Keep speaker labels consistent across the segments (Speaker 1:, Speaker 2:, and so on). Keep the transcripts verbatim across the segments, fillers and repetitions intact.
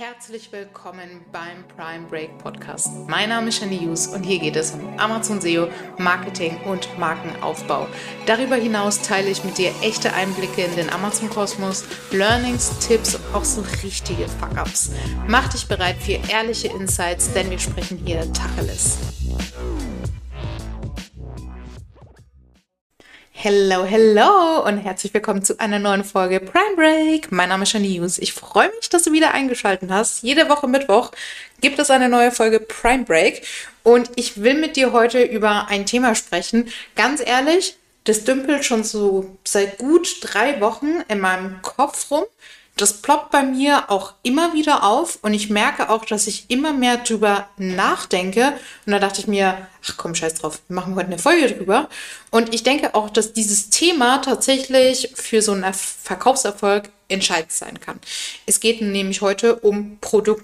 Speaker 1: Herzlich willkommen beim Prime Break Podcast. Mein Name ist Shani Hughes und hier geht es um Amazon S E O, Marketing und Markenaufbau. Darüber hinaus teile ich mit dir echte Einblicke in den Amazon-Kosmos, Learnings, Tipps und auch so richtige Fuck-Ups. Mach dich bereit für ehrliche Insights, denn wir sprechen hier Tacheles. Hello, hello und herzlich willkommen zu einer neuen Folge Prime Break. Mein Name ist Shani Hughes. Ich freue mich, dass du wieder eingeschaltet hast. Jede Woche Mittwoch gibt es eine neue Folge Prime Break und ich will mit dir heute über ein Thema sprechen. Ganz ehrlich, das dümpelt schon so seit gut drei Wochen in meinem Kopf rum. Das ploppt bei mir auch immer wieder auf und ich merke auch, dass ich immer mehr drüber nachdenke. Und da dachte ich mir, ach komm, scheiß drauf, wir machen heute eine Folge drüber. Und ich denke auch, dass dieses Thema tatsächlich für so einen Verkaufserfolg entscheidend sein kann. Es geht nämlich heute um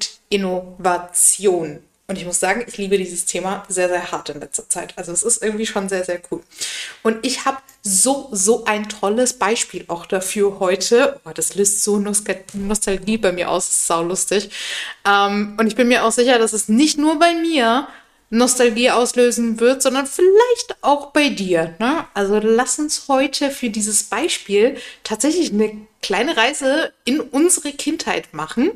Speaker 1: Produktinnovation. Und ich muss sagen, ich liebe dieses Thema sehr, sehr hart in letzter Zeit. Also es ist irgendwie schon sehr, sehr cool. Und ich habe so, so ein tolles Beispiel auch dafür heute. Oh, das löst so Nostalgie bei mir aus. Das ist saulustig. Ähm, und ich bin mir auch sicher, dass es nicht nur bei mir Nostalgie auslösen wird, sondern vielleicht auch bei dir. Ne? Also lass uns heute für dieses Beispiel tatsächlich eine kleine Reise in unsere Kindheit machen.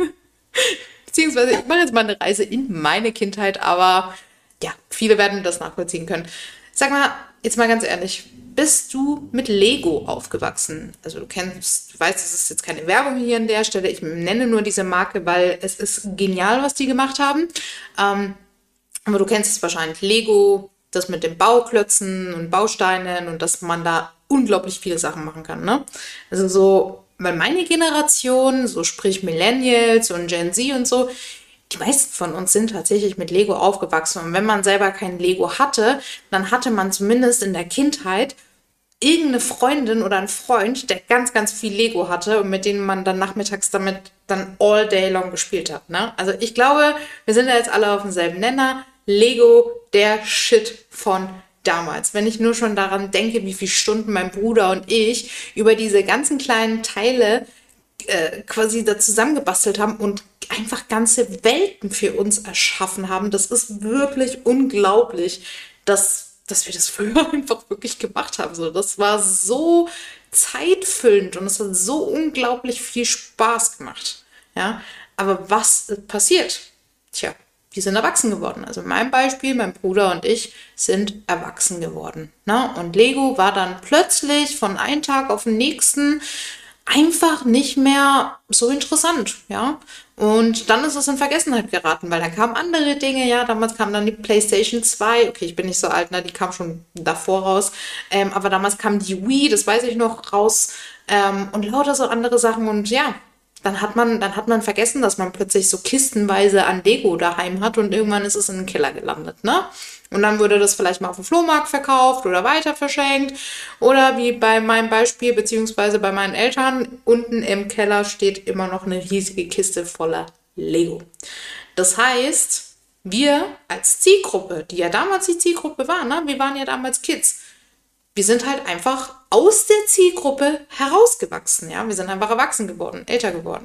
Speaker 1: Beziehungsweise ich mache jetzt mal eine Reise in meine Kindheit, aber ja, viele werden das nachvollziehen können. Sag mal, jetzt mal ganz ehrlich, bist du mit Lego aufgewachsen? Also du kennst, du weißt, es ist jetzt keine Werbung hier an der Stelle. Ich nenne nur diese Marke, weil es ist genial, was die gemacht haben. Ähm, aber du kennst es wahrscheinlich, Lego, das mit den Bauklötzen und Bausteinen und dass man da unglaublich viele Sachen machen kann, ne? Also so, weil meine Generation, so sprich Millennials und Gen Z und so, die meisten von uns sind tatsächlich mit Lego aufgewachsen. Und wenn man selber kein Lego hatte, dann hatte man zumindest in der Kindheit irgendeine Freundin oder einen Freund, der ganz, ganz viel Lego hatte und mit denen man dann nachmittags damit dann all day long gespielt hat. Ne? Also ich glaube, wir sind ja jetzt alle auf demselben Nenner. Lego, der Shit von damals. Wenn ich nur schon daran denke, wie viele Stunden mein Bruder und ich über diese ganzen kleinen Teile äh, quasi da zusammengebastelt haben und einfach ganze Welten für uns erschaffen haben. Das ist wirklich unglaublich, dass, dass wir das früher einfach wirklich gemacht haben. So, das war so zeitfüllend und es hat so unglaublich viel Spaß gemacht. Ja, aber was passiert? Tja, wir sind erwachsen geworden. Also mein Beispiel, mein Bruder und ich sind erwachsen geworden. Ne? Und Lego war dann plötzlich von einem Tag auf den nächsten einfach nicht mehr so interessant. Ja? Und dann ist es in Vergessenheit geraten, weil dann kamen andere Dinge. Ja, damals kam dann die PlayStation zwei. Okay, ich bin nicht so alt, ne? Die kam schon davor raus. Ähm, aber damals kam die Wii, das weiß ich noch, raus. Ähm, und lauter so andere Sachen. Und ja, Dann hat man, dann hat man vergessen, dass man plötzlich so kistenweise an Lego daheim hat und irgendwann ist es in den Keller gelandet, ne? Und dann wurde das vielleicht mal auf dem Flohmarkt verkauft oder weiter verschenkt oder wie bei meinem Beispiel, beziehungsweise bei meinen Eltern, unten im Keller steht immer noch eine riesige Kiste voller Lego. Das heißt, wir als Zielgruppe, die ja damals die Zielgruppe war, ne? Wir waren ja damals Kids, wir sind halt einfach aus der Zielgruppe herausgewachsen, ja. Wir sind einfach erwachsen geworden, älter geworden.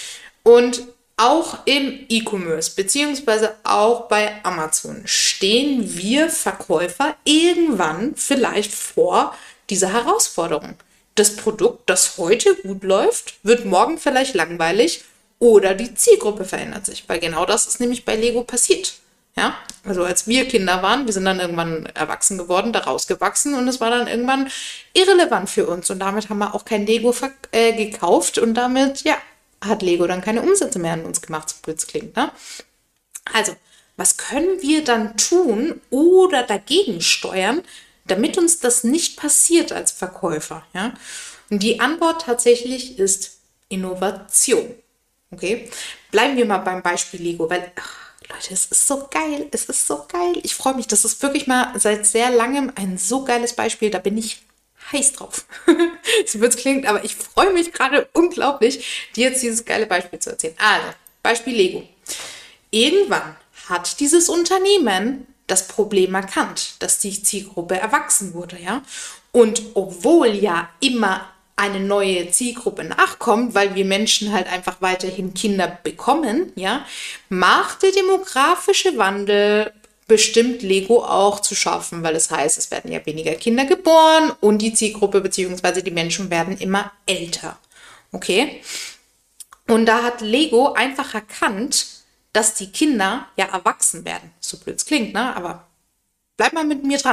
Speaker 1: Und auch im E-Commerce, beziehungsweise auch bei Amazon, stehen wir Verkäufer irgendwann vielleicht vor dieser Herausforderung. Das Produkt, das heute gut läuft, wird morgen vielleicht langweilig oder die Zielgruppe verändert sich, weil genau das ist nämlich bei Lego passiert. Ja, also als wir Kinder waren, wir sind dann irgendwann erwachsen geworden, da rausgewachsen und es war dann irgendwann irrelevant für uns und damit haben wir auch kein Lego verk- äh, gekauft und damit, ja, hat Lego dann keine Umsätze mehr an uns gemacht, so blöd es klingt, ne? Also, was können wir dann tun oder dagegen steuern, damit uns das nicht passiert als Verkäufer, ja? Und die Antwort tatsächlich ist Innovation, okay? Bleiben wir mal beim Beispiel Lego, weil... Ach, Leute, es ist so geil, es ist so geil. Ich freue mich, das ist wirklich mal seit sehr langem ein so geiles Beispiel, da bin ich heiß drauf. So wird es klingt, aber ich freue mich gerade unglaublich, dir jetzt dieses geile Beispiel zu erzählen. Also, Beispiel Lego. Irgendwann hat dieses Unternehmen das Problem erkannt, dass die Zielgruppe erwachsen wurde, ja. Und obwohl ja immer eine neue Zielgruppe nachkommt, weil wir Menschen halt einfach weiterhin Kinder bekommen, ja, macht der demografische Wandel bestimmt Lego auch zu schaffen, weil es heißt, es werden ja weniger Kinder geboren und die Zielgruppe bzw. die Menschen werden immer älter. Okay? Und da hat Lego einfach erkannt, dass die Kinder ja erwachsen werden. So blöd es klingt, ne? Aber bleib mal mit mir dran.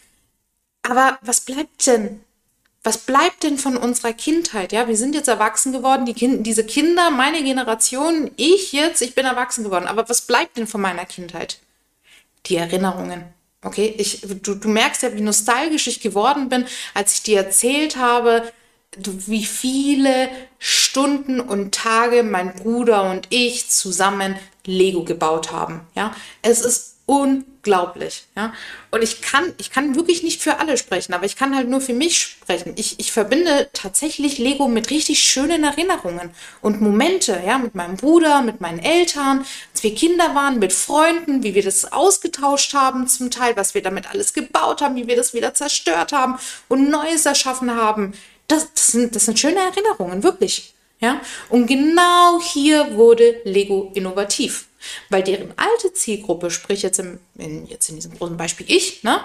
Speaker 1: Aber was bleibt denn? Was bleibt denn von unserer Kindheit? Ja, wir sind jetzt erwachsen geworden, die kind, diese Kinder, meine Generation, ich jetzt, ich bin erwachsen geworden. Aber was bleibt denn von meiner Kindheit? Die Erinnerungen. Okay, ich, du, du merkst ja, wie nostalgisch ich geworden bin, als ich dir erzählt habe, wie viele Stunden und Tage mein Bruder und ich zusammen Lego gebaut haben. Ja, es ist unglaublich. Ja, und ich kann, ich kann wirklich nicht für alle sprechen, aber ich kann halt nur für mich sprechen. Ich, ich verbinde tatsächlich Lego mit richtig schönen Erinnerungen und Momente, ja, mit meinem Bruder, mit meinen Eltern, als wir Kinder waren, mit Freunden, wie wir das ausgetauscht haben zum Teil, was wir damit alles gebaut haben, wie wir das wieder zerstört haben und Neues erschaffen haben. Das, das, sind, das sind schöne Erinnerungen, wirklich. Ja? Und genau hier wurde Lego innovativ. Weil deren alte Zielgruppe, sprich jetzt, im, in, jetzt in diesem großen Beispiel ich, ne,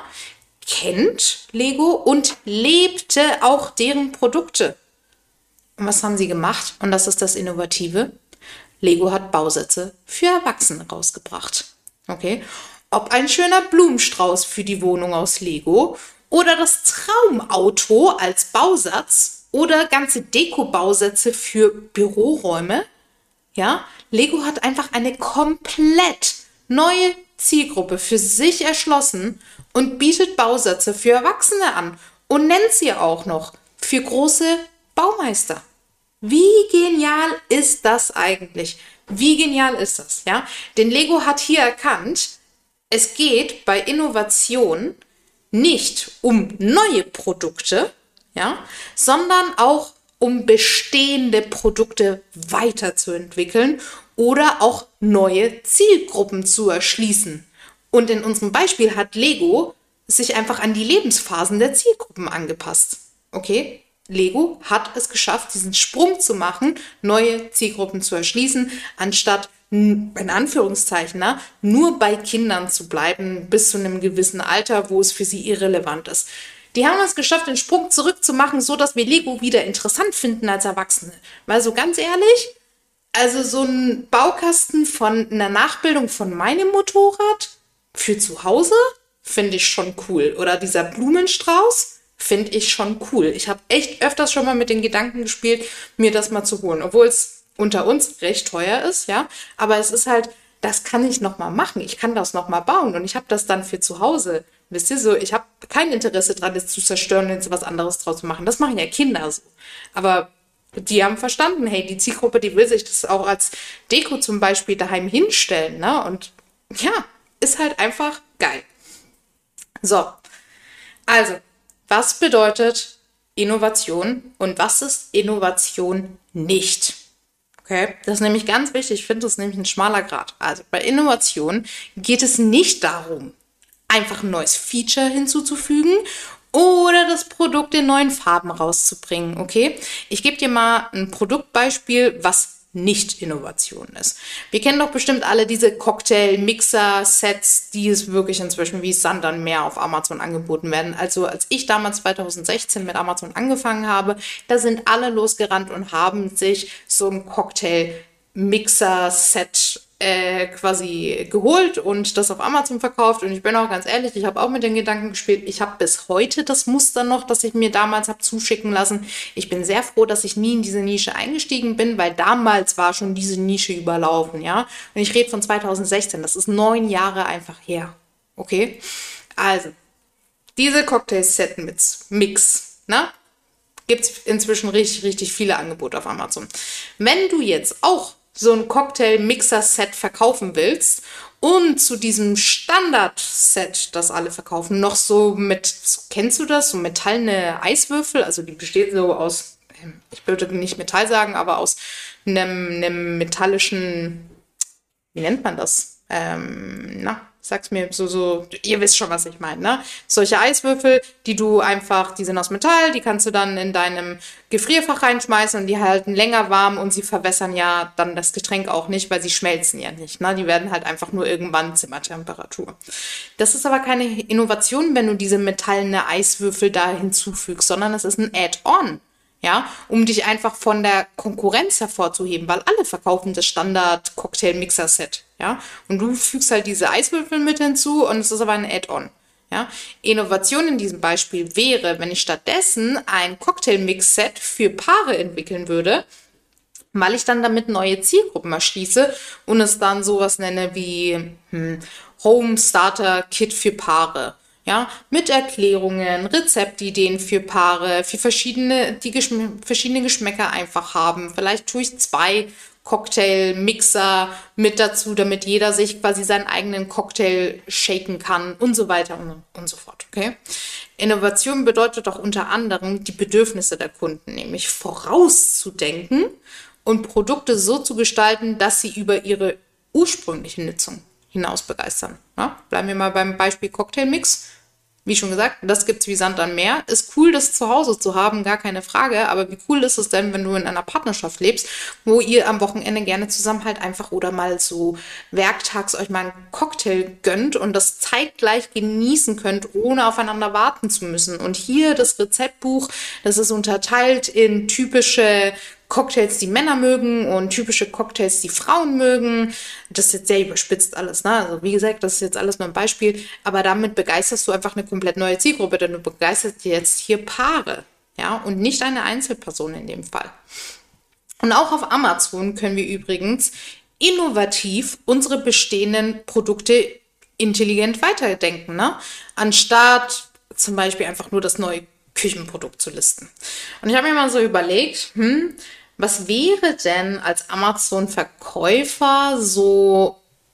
Speaker 1: kennt Lego und lebte auch deren Produkte. Und was haben sie gemacht? Und das ist das Innovative. Lego hat Bausätze für Erwachsene rausgebracht. Okay? Ob ein schöner Blumenstrauß für die Wohnung aus Lego oder das Traumauto als Bausatz oder ganze Deko-Bausätze für Büroräume. Ja, Lego hat einfach eine komplett neue Zielgruppe für sich erschlossen und bietet Bausätze für Erwachsene an und nennt sie auch noch für große Baumeister. Wie genial ist das eigentlich? Wie genial ist das? Ja, denn Lego hat hier erkannt, es geht bei Innovation nicht um neue Produkte, ja, sondern auch um bestehende Produkte weiterzuentwickeln oder auch neue Zielgruppen zu erschließen. Und in unserem Beispiel hat Lego sich einfach an die Lebensphasen der Zielgruppen angepasst. Okay? Lego hat es geschafft, diesen Sprung zu machen, neue Zielgruppen zu erschließen, anstatt in Anführungszeichen, na, nur bei Kindern zu bleiben bis zu einem gewissen Alter, wo es für sie irrelevant ist. Die haben es geschafft, den Sprung zurückzumachen, so dass wir Lego wieder interessant finden als Erwachsene. Weil so ganz ehrlich, also so ein Baukasten von einer Nachbildung von meinem Motorrad für zu Hause finde ich schon cool. Oder dieser Blumenstrauß finde ich schon cool. Ich habe echt öfters schon mal mit den Gedanken gespielt, mir das mal zu holen. Obwohl es unter uns recht teuer ist, ja. Aber es ist halt, das kann ich noch mal machen. Ich kann das noch mal bauen und ich habe das dann für zu Hause. Wisst ihr so, ich habe kein Interesse dran, das zu zerstören und jetzt was anderes draus zu machen. Das machen ja Kinder so. Aber die haben verstanden, hey, die Zielgruppe, die will sich das auch als Deko zum Beispiel daheim hinstellen, ne? Und ja, ist halt einfach geil. So, also, was bedeutet Innovation und was ist Innovation nicht? Okay, das ist nämlich ganz wichtig. Ich finde, das ist nämlich ein schmaler Grat. Also bei Innovation geht es nicht darum, einfach ein neues Feature hinzuzufügen oder das Produkt in neuen Farben rauszubringen. Okay, ich gebe dir mal ein Produktbeispiel, was nicht Innovation ist. Wir kennen doch bestimmt alle diese Cocktail-Mixer-Sets, die es wirklich inzwischen wie Sand am Meer auf Amazon angeboten werden. Also als ich damals zwanzig sechzehn mit Amazon angefangen habe, da sind alle losgerannt und haben sich so ein Cocktail-Mixer-Set äh, quasi geholt und das auf Amazon verkauft. Und ich bin auch ganz ehrlich, ich habe auch mit den Gedanken gespielt. Ich habe bis heute das Muster noch, das ich mir damals habe zuschicken lassen. Ich bin sehr froh, dass ich nie in diese Nische eingestiegen bin, weil damals war schon diese Nische überlaufen, ja. Und ich rede von zwanzig sechzehn, das ist neun Jahre einfach her. Okay? Also, diese Cocktail-Set mit Mix, ne? Gibt es inzwischen richtig, richtig viele Angebote auf Amazon. Wenn du jetzt auch so ein Cocktail-Mixer-Set verkaufen willst und zu diesem Standard-Set, das alle verkaufen, noch so mit, kennst du das, so metallene Eiswürfel, also die besteht so aus, ich würde nicht Metall sagen, aber aus einem, einem metallischen, wie nennt man das? Ähm, na, Sag's mir so, so, ihr wisst schon, was ich meine, ne? Solche Eiswürfel, die du einfach, die sind aus Metall, die kannst du dann in deinem Gefrierfach reinschmeißen und die halten länger warm und sie verwässern ja dann das Getränk auch nicht, weil sie schmelzen ja nicht, ne? Die werden halt einfach nur irgendwann Zimmertemperatur. Das ist aber keine Innovation, wenn du diese metallene Eiswürfel da hinzufügst, sondern es ist ein Add-on. Ja, um dich einfach von der Konkurrenz hervorzuheben, weil alle verkaufen das Standard-Cocktail-Mixer-Set, ja, und du fügst halt diese Eiswürfel mit hinzu und es ist aber ein Add-on, ja. Innovation in diesem Beispiel wäre, wenn ich stattdessen ein Cocktail-Mix-Set für Paare entwickeln würde, weil ich dann damit neue Zielgruppen erschließe und es dann sowas nenne wie hm, Home Starter Kit für Paare. Ja, mit Erklärungen, Rezeptideen für Paare, für verschiedene, die Geschm verschiedene Geschmäcker einfach haben. Vielleicht tue ich zwei Cocktail-Mixer mit dazu, damit jeder sich quasi seinen eigenen Cocktail shaken kann und so weiter und, und so fort. Okay? Innovation bedeutet auch unter anderem, die Bedürfnisse der Kunden, nämlich vorauszudenken und Produkte so zu gestalten, dass sie über ihre ursprüngliche Nutzung hinaus begeistern. Ja? Bleiben wir mal beim Beispiel Cocktailmix. Wie schon gesagt, das gibt's wie Sand am Meer. Ist cool, das zu Hause zu haben, gar keine Frage. Aber wie cool ist es denn, wenn du in einer Partnerschaft lebst, wo ihr am Wochenende gerne zusammen halt einfach oder mal so werktags euch mal einen Cocktail gönnt und das zeitgleich genießen könnt, ohne aufeinander warten zu müssen. Und hier das Rezeptbuch, das ist unterteilt in typische Cocktails, die Männer mögen und typische Cocktails, die Frauen mögen. Das ist jetzt sehr überspitzt alles, ne? Also wie gesagt, das ist jetzt alles nur ein Beispiel, aber damit begeisterst du einfach eine komplett neue Zielgruppe, denn du begeisterst jetzt hier Paare, ja, und nicht eine Einzelperson in dem Fall. Und auch auf Amazon können wir übrigens innovativ unsere bestehenden Produkte intelligent weiterdenken, ne? Anstatt zum Beispiel einfach nur das neue Küchenprodukt zu listen. Und ich habe mir mal so überlegt, hm, was wäre denn als Amazon-Verkäufer so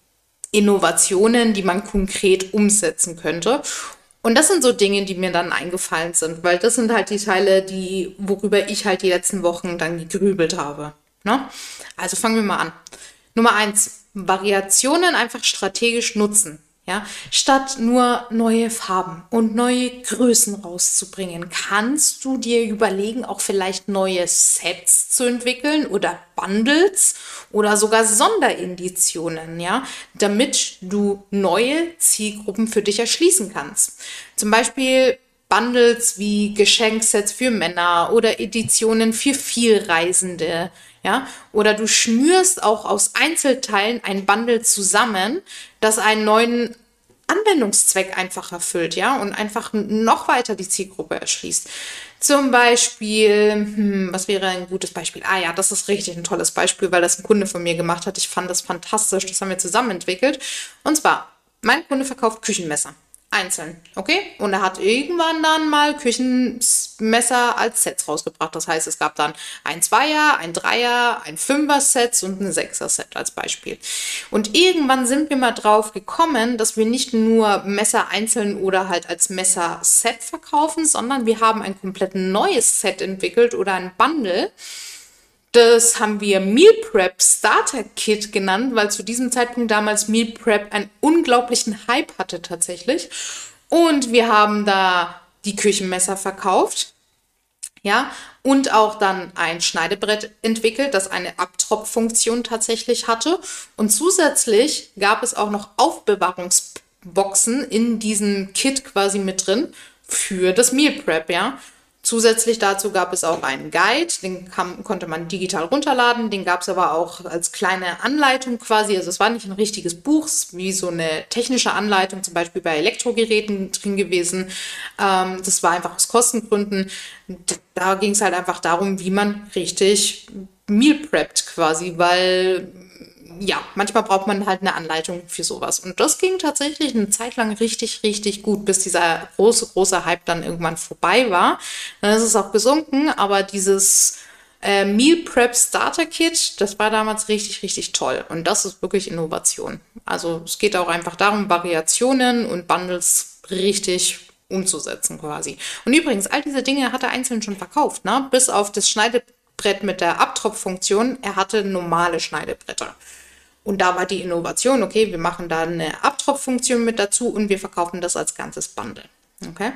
Speaker 1: Innovationen, die man konkret umsetzen könnte? Und das sind so Dinge, die mir dann eingefallen sind, weil das sind halt die Teile, die, worüber ich halt die letzten Wochen dann gegrübelt habe. Ne? Also fangen wir mal an. Nummer eins, Variationen einfach strategisch nutzen. Ja, statt nur neue Farben und neue Größen rauszubringen, kannst du dir überlegen, auch vielleicht neue Sets zu entwickeln oder Bundles oder sogar Sondereditionen, ja, damit du neue Zielgruppen für dich erschließen kannst. Zum Beispiel Bundles wie Geschenksets für Männer oder Editionen für Vielreisende, ja, oder du schnürst auch aus Einzelteilen ein Bundle zusammen, das einen neuen Anwendungszweck einfach erfüllt, ja, und einfach noch weiter die Zielgruppe erschließt. Zum Beispiel, hm, was wäre ein gutes Beispiel? Ah ja, das ist richtig ein tolles Beispiel, weil das ein Kunde von mir gemacht hat. Ich fand das fantastisch, das haben wir zusammen entwickelt. Und zwar, mein Kunde verkauft Küchenmesser. Einzeln, okay? Und er hat irgendwann dann mal Küchenmesser als Sets rausgebracht. Das heißt, es gab dann ein Zweier, ein Dreier, ein Fünfer-Set und ein Sechser-Set als Beispiel. Und irgendwann sind wir mal drauf gekommen, dass wir nicht nur Messer einzeln oder halt als Messer-Set verkaufen, sondern wir haben ein komplett neues Set entwickelt oder ein Bundle. Das haben wir Meal Prep Starter Kit genannt, weil zu diesem Zeitpunkt damals Meal Prep einen unglaublichen Hype hatte tatsächlich. Und wir haben da die Küchenmesser verkauft, ja, und auch dann ein Schneidebrett entwickelt, das eine Abtropffunktion tatsächlich hatte. Und zusätzlich gab es auch noch Aufbewahrungsboxen in diesem Kit quasi mit drin für das Meal Prep, ja. Zusätzlich dazu gab es auch einen Guide, den kam, konnte man digital runterladen, den gab es aber auch als kleine Anleitung quasi, also es war nicht ein richtiges Buch, wie so eine technische Anleitung, zum Beispiel bei Elektrogeräten drin gewesen. Ähm, das war einfach aus Kostengründen. Da ging es halt einfach darum, wie man richtig Meal preppt quasi, weil ja, manchmal braucht man halt eine Anleitung für sowas. Und das ging tatsächlich eine Zeit lang richtig, richtig gut, bis dieser große, große Hype dann irgendwann vorbei war. Dann ist es auch gesunken, aber dieses äh, Meal Prep Starter Kit, das war damals richtig, richtig toll. Und das ist wirklich Innovation. Also es geht auch einfach darum, Variationen und Bundles richtig umzusetzen quasi. Und übrigens, all diese Dinge hat er einzeln schon verkauft, ne? Bis auf das Schneidebrett mit der Abtropffunktion. Er hatte normale Schneidebretter. Und da war die Innovation, okay, wir machen da eine Abtropffunktion mit dazu und wir verkaufen das als ganzes Bundle. Okay?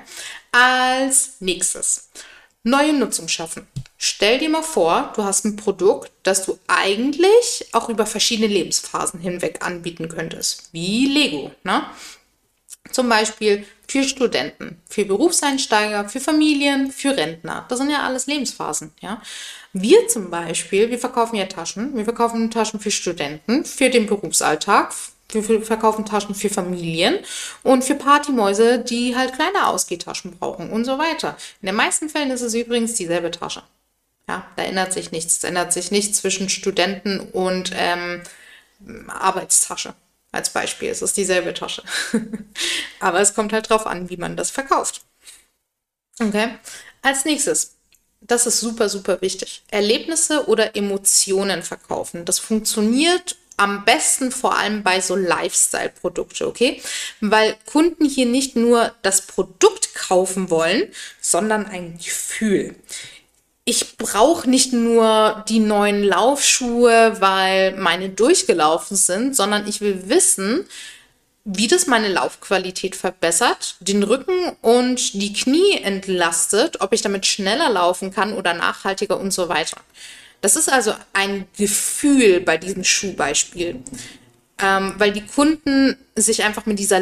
Speaker 1: Als nächstes, neue Nutzung schaffen. Stell dir mal vor, du hast ein Produkt, das du eigentlich auch über verschiedene Lebensphasen hinweg anbieten könntest, wie Lego, ne? Zum Beispiel für Studenten, für Berufseinsteiger, für Familien, für Rentner. Das sind ja alles Lebensphasen, ja. Wir zum Beispiel, wir verkaufen ja Taschen. Wir verkaufen Taschen für Studenten, für den Berufsalltag. Wir verkaufen Taschen für Familien und für Partymäuse, die halt kleine Ausgehtaschen brauchen und so weiter. In den meisten Fällen ist es übrigens dieselbe Tasche. Ja, da ändert sich nichts. Es ändert sich nichts zwischen Studenten und ähm, Arbeitstasche. Als Beispiel, es ist dieselbe Tasche. Aber es kommt halt drauf an, wie man das verkauft. Okay. Als nächstes, das ist super, super wichtig. Erlebnisse oder Emotionen verkaufen. Das funktioniert am besten vor allem bei so Lifestyle-Produkte, okay? Weil Kunden hier nicht nur das Produkt kaufen wollen, sondern ein Gefühl. Ich brauche nicht nur die neuen Laufschuhe, weil meine durchgelaufen sind, sondern ich will wissen, wie das meine Laufqualität verbessert, den Rücken und die Knie entlastet, ob ich damit schneller laufen kann oder nachhaltiger und so weiter. Das ist also ein Gefühl bei diesem Schuhbeispiel, ähm, weil die Kunden sich einfach mit dieser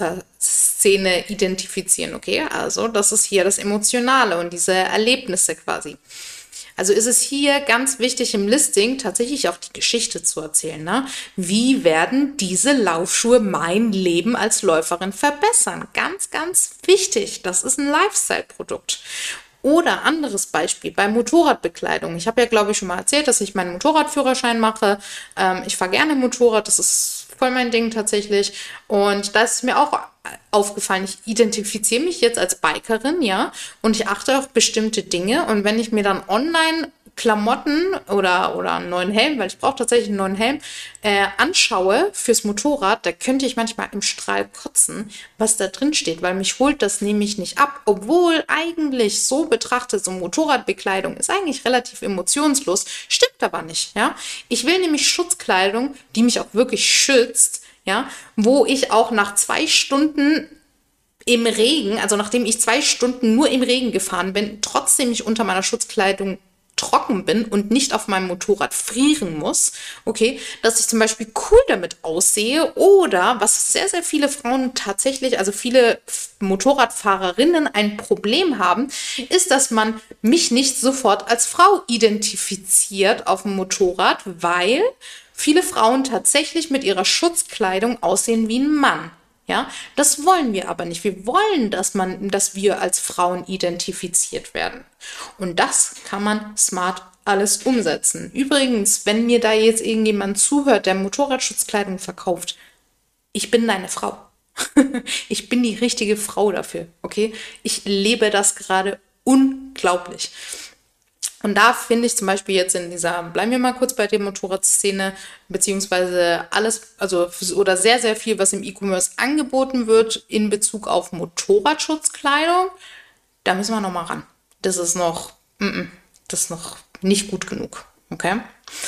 Speaker 1: Läuferszene identifizieren, okay? Also das ist hier das Emotionale und diese Erlebnisse quasi. Also ist es hier ganz wichtig im Listing tatsächlich auch die Geschichte zu erzählen. Ne? Wie werden diese Laufschuhe mein Leben als Läuferin verbessern? Ganz, ganz wichtig. Das ist ein Lifestyle-Produkt. Oder anderes Beispiel bei Motorradbekleidung. Ich habe ja, glaube ich, schon mal erzählt, dass ich meinen Motorradführerschein mache. Ähm, ich fahre gerne Motorrad, das ist voll mein Ding tatsächlich. Und da ist mir auch aufgefallen, ich identifiziere mich jetzt als Bikerin, ja, und ich achte auf bestimmte Dinge. Und wenn ich mir dann online Klamotten oder, oder einen neuen Helm, weil ich brauche tatsächlich einen neuen Helm, äh, anschaue fürs Motorrad, da könnte ich manchmal im Strahl kotzen, was da drin steht, weil mich holt das nämlich nicht ab, obwohl eigentlich so betrachtet, so Motorradbekleidung ist eigentlich relativ emotionslos, stimmt aber nicht, ja. Ich will nämlich Schutzkleidung, die mich auch wirklich schützt, ja, wo ich auch nach zwei Stunden im Regen, also nachdem ich zwei Stunden nur im Regen gefahren bin, trotzdem ich unter meiner Schutzkleidung trocken bin und nicht auf meinem Motorrad frieren muss, okay, dass ich zum Beispiel cool damit aussehe oder, was sehr, sehr viele Frauen tatsächlich, also viele Motorradfahrerinnen ein Problem haben, ist, dass man mich nicht sofort als Frau identifiziert auf dem Motorrad, weil viele Frauen tatsächlich mit ihrer Schutzkleidung aussehen wie ein Mann. Ja, das wollen wir aber nicht. Wir wollen, dass man, dass wir als Frauen identifiziert werden. Und das kann man smart alles umsetzen. Übrigens, wenn mir da jetzt irgendjemand zuhört, der Motorradschutzkleidung verkauft, ich bin deine Frau. Ich bin die richtige Frau dafür, okay? Ich lebe das gerade unglaublich. Und da finde ich zum Beispiel jetzt in dieser, bleiben wir mal kurz bei der Motorradszene, beziehungsweise alles, also oder sehr, sehr viel, was im E-Commerce angeboten wird in Bezug auf Motorradschutzkleidung, da müssen wir nochmal ran. Das ist noch, mm -mm, das ist noch nicht gut genug, okay?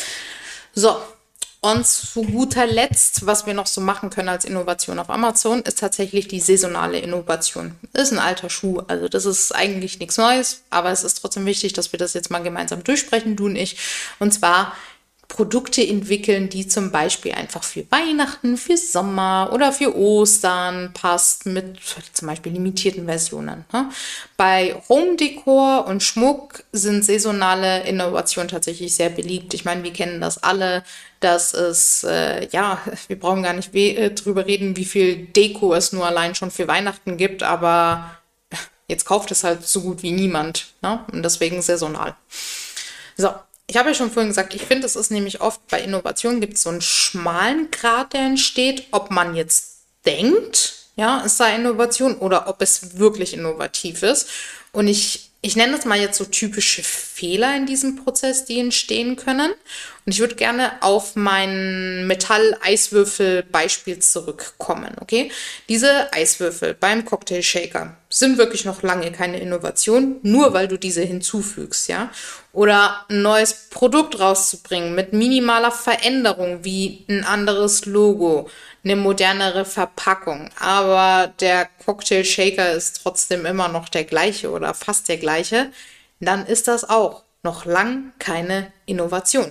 Speaker 1: So, und zu guter Letzt, was wir noch so machen können als Innovation auf Amazon, ist tatsächlich die saisonale Innovation. Ist ein alter Schuh, also das ist eigentlich nichts Neues, aber es ist trotzdem wichtig, dass wir das jetzt mal gemeinsam durchsprechen, du und ich. Und zwar Produkte entwickeln, die zum Beispiel einfach für Weihnachten, für Sommer oder für Ostern passt, mit zum Beispiel limitierten Versionen. Ne? Bei Home-Dekor und Schmuck sind saisonale Innovationen tatsächlich sehr beliebt. Ich meine, wir kennen das alle, dass es, äh, ja, wir brauchen gar nicht we- drüber reden, wie viel Deko es nur allein schon für Weihnachten gibt, aber jetzt kauft es halt so gut wie niemand. Ne? Und deswegen saisonal. So. Ich habe ja schon vorhin gesagt, ich finde, es ist nämlich oft bei Innovationen gibt es so einen schmalen Grat, der entsteht, ob man jetzt denkt, ja, es sei Innovation oder ob es wirklich innovativ ist. Und ich, ich nenne das mal jetzt so typische Fehler in diesem Prozess, die entstehen können. Und ich würde gerne auf mein Metall-Eiswürfel-Beispiel zurückkommen, okay? Diese Eiswürfel beim Cocktail Shaker sind wirklich noch lange keine Innovation, nur weil du diese hinzufügst, ja? Oder ein neues Produkt rauszubringen mit minimaler Veränderung, wie ein anderes Logo, eine modernere Verpackung, aber der Cocktail Shaker ist trotzdem immer noch der gleiche oder fast der gleiche, dann ist das auch noch lang keine Innovation.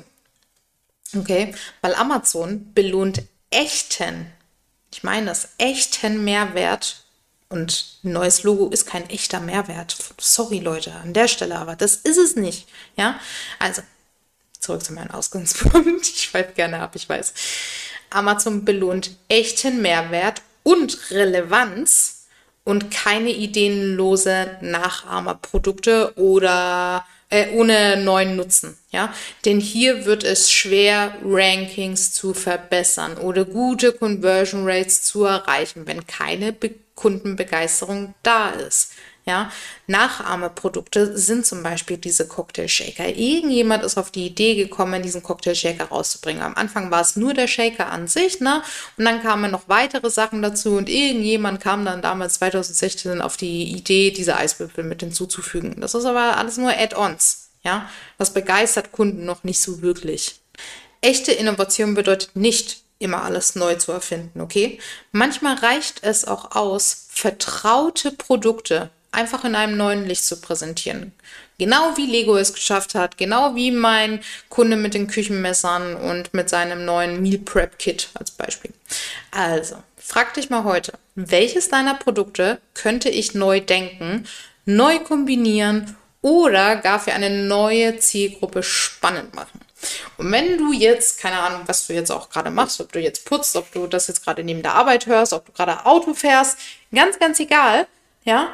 Speaker 1: Okay, weil Amazon belohnt echten, ich meine das, echten Mehrwert, und ein neues Logo ist kein echter Mehrwert. Sorry Leute, an der Stelle, aber das ist es nicht. Ja, also zurück zu meinem Ausgangspunkt. Ich schweife gerne ab, ich weiß. Amazon belohnt echten Mehrwert und Relevanz und keine ideenlose Nachahmerprodukte oder äh, ohne neuen Nutzen. Ja? Denn hier wird es schwer, Rankings zu verbessern oder gute Conversion Rates zu erreichen, wenn keine Be- Kundenbegeisterung da ist. Ja, Nachahmeprodukte sind zum Beispiel diese Cocktail Shaker. Irgendjemand ist auf die Idee gekommen, diesen Cocktail Shaker rauszubringen. Am Anfang war es nur der Shaker an sich, ne? Und dann kamen noch weitere Sachen dazu und irgendjemand kam dann damals zwanzig sechzehn auf die Idee, diese Eiswürfel mit hinzuzufügen. Das ist aber alles nur Add-ons, ja? Das begeistert Kunden noch nicht so wirklich. Echte Innovation bedeutet nicht, immer alles neu zu erfinden, okay? Manchmal reicht es auch aus, vertraute Produkte einfach in einem neuen Licht zu präsentieren. Genau wie Lego es geschafft hat, genau wie mein Kunde mit den Küchenmessern und mit seinem neuen Meal Prep Kit als Beispiel. Also, frag dich mal heute, welches deiner Produkte könnte ich neu denken, neu kombinieren oder gar für eine neue Zielgruppe spannend machen? Und wenn du jetzt, keine Ahnung, was du jetzt auch gerade machst, ob du jetzt putzt, ob du das jetzt gerade neben der Arbeit hörst, ob du gerade Auto fährst, ganz, ganz egal, ja,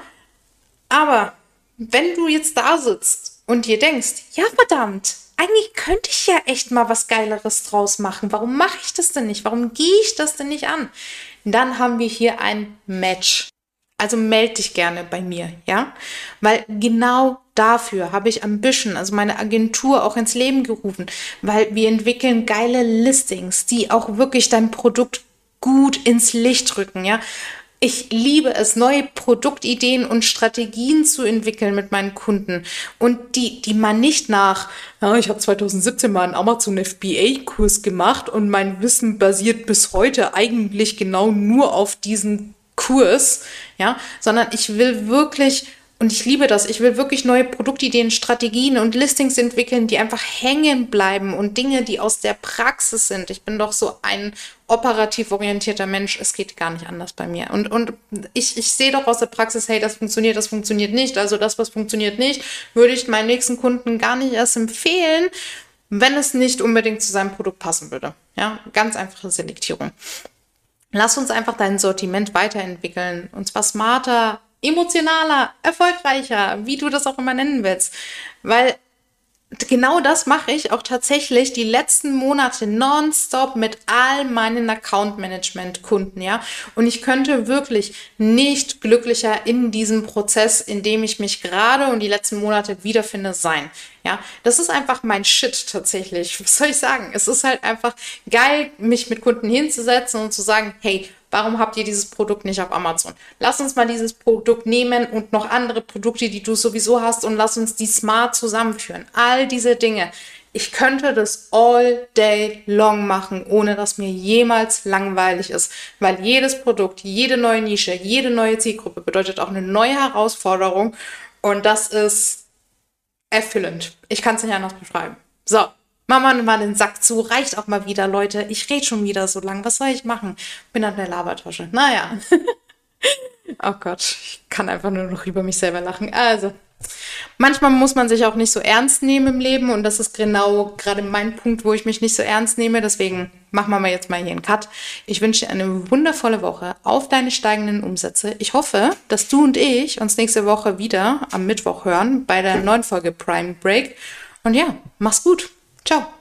Speaker 1: aber wenn du jetzt da sitzt und dir denkst, ja verdammt, eigentlich könnte ich ja echt mal was Geileres draus machen, warum mache ich das denn nicht, warum gehe ich das denn nicht an? Dann haben wir hier ein Match. Also melde dich gerne bei mir, ja, weil genau dafür habe ich Ambition, also meine Agentur, auch ins Leben gerufen, weil wir entwickeln geile Listings, die auch wirklich dein Produkt gut ins Licht rücken, ja. Ich liebe es, neue Produktideen und Strategien zu entwickeln mit meinen Kunden und die, die man nicht nach, ja, ich habe zwanzig siebzehn mal einen Amazon F B A-Kurs gemacht und mein Wissen basiert bis heute eigentlich genau nur auf diesen Kurs, ja, sondern ich will wirklich, und ich liebe das, ich will wirklich neue Produktideen, Strategien und Listings entwickeln, die einfach hängen bleiben und Dinge, die aus der Praxis sind. Ich bin doch so ein operativ orientierter Mensch, es geht gar nicht anders bei mir. Und, und ich, ich sehe doch aus der Praxis, hey, das funktioniert, das funktioniert nicht. Also das, was funktioniert nicht, würde ich meinen nächsten Kunden gar nicht erst empfehlen, wenn es nicht unbedingt zu seinem Produkt passen würde. Ja, ganz einfache Selektierung. Lass uns einfach dein Sortiment weiterentwickeln, und zwar smarter, emotionaler, erfolgreicher, wie du das auch immer nennen willst. Weil genau das mache ich auch tatsächlich die letzten Monate nonstop mit all meinen Account-Management-Kunden, ja. Und ich könnte wirklich nicht glücklicher in diesem Prozess, in dem ich mich gerade und die letzten Monate wiederfinde, sein. Ja, das ist einfach mein Shit tatsächlich. Was soll ich sagen? Es ist halt einfach geil, mich mit Kunden hinzusetzen und zu sagen, hey, warum habt ihr dieses Produkt nicht auf Amazon? Lass uns mal dieses Produkt nehmen und noch andere Produkte, die du sowieso hast, und lass uns die smart zusammenführen. All diese Dinge. Ich könnte das all day long machen, ohne dass mir jemals langweilig ist. Weil jedes Produkt, jede neue Nische, jede neue Zielgruppe bedeutet auch eine neue Herausforderung. Und das ist erfüllend. Ich kann es nicht anders beschreiben. So, machen wir mal den Sack zu. Reicht auch mal wieder, Leute. Ich rede schon wieder so lang. Was soll ich machen? Bin an der Labertasche. Naja. Oh Gott, ich kann einfach nur noch über mich selber lachen. Also, manchmal muss man sich auch nicht so ernst nehmen im Leben, und das ist genau gerade mein Punkt, wo ich mich nicht so ernst nehme. Deswegen machen wir mal jetzt mal hier einen Cut. Ich wünsche dir eine wundervolle Woche auf deine steigenden Umsätze. Ich hoffe, dass du und ich uns nächste Woche wieder am Mittwoch hören bei der neuen Folge Prime Break. Und ja, mach's gut. Ciao.